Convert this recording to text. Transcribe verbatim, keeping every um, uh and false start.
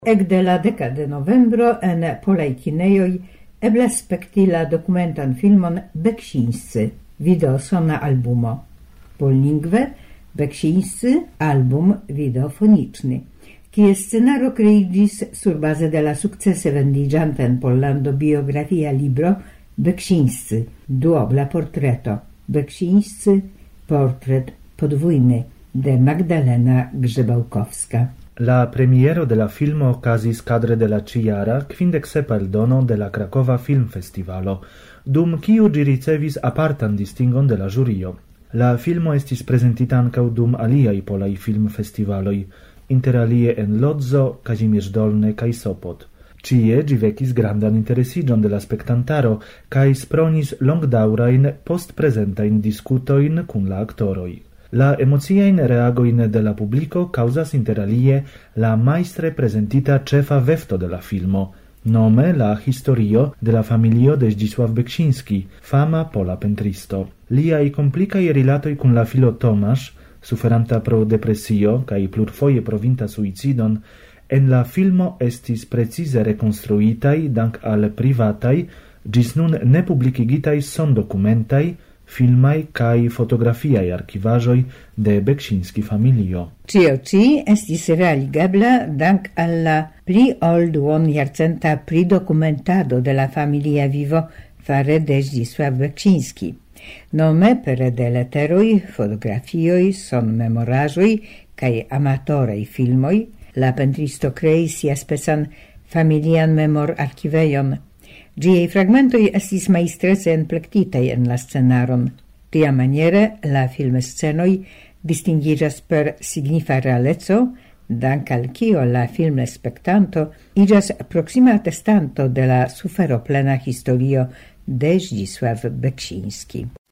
Ekde la deka de novembro en polaj kinejoj eblas spekti la dokumentan filmon Beksińscy, videosona albumo. Pollingve Beksińscy album videofoniczny, kie scenaro kreiĝis surbaze de la sukcese vendiĝanta en Pollando biografia libro Beksińscy, duobla portreto. Beksińscy, portret podwójny de Magdalena Grzebałkowska. La premiero de la filmo okazis kadre de la ĉiara kvindeksepa eldono de la Krakova Filmfestivalo, dum kiu ĝi ricevis apartan distingon de la ĵurio. La filmo estis prezentita ankaŭ dum aliaj polaj filmfestivaloj, inter alie en Lodzo, Kazimierz Dolny kaj Sopot. Ĉie ĝi vekis grandan interesiĝon de la spektantaro kaj spronis longdaŭrajn postprezentajn diskutojn kun la aktoroj. La emociajn reagoin de la publiko causas inter alie la maistre presentita ĉefa vefto de la filmo, nome la historio de la familio de Zdzisław Beksiński, fama pola pentristo. Liaj komplikaj rilatoj kun la filo Tomasz, suferanta pro depresio kaj plurfoje provinta suicidon, en la filmo estis precize rekonstruitaj dank al privataj, ĝis nun nepublikigitaj sondokumentaj, filmai kai fotografiai archivaĵoj de Beksiński familio. Ĉio ĉi estis realigebla dank al la pli ol duonjarcenta pridokumentado de la familia vivo fare de Zdzisław Beksiński. Nome pere de leteroj, fotografioj, sonmemoraĵoj kaj amatoraj filmoj, la pentristo kreis sia specan familian memor-arkivejon. Giei fragmentoi estis maestrece enplektitaj en la scenaron. Tia maniere la filmscenoj distingiĝas per signifa realeco, dank al kio la filmspektanto iĝas proksima atestanto de la suferoplena historio de Zdzisław Beksiński.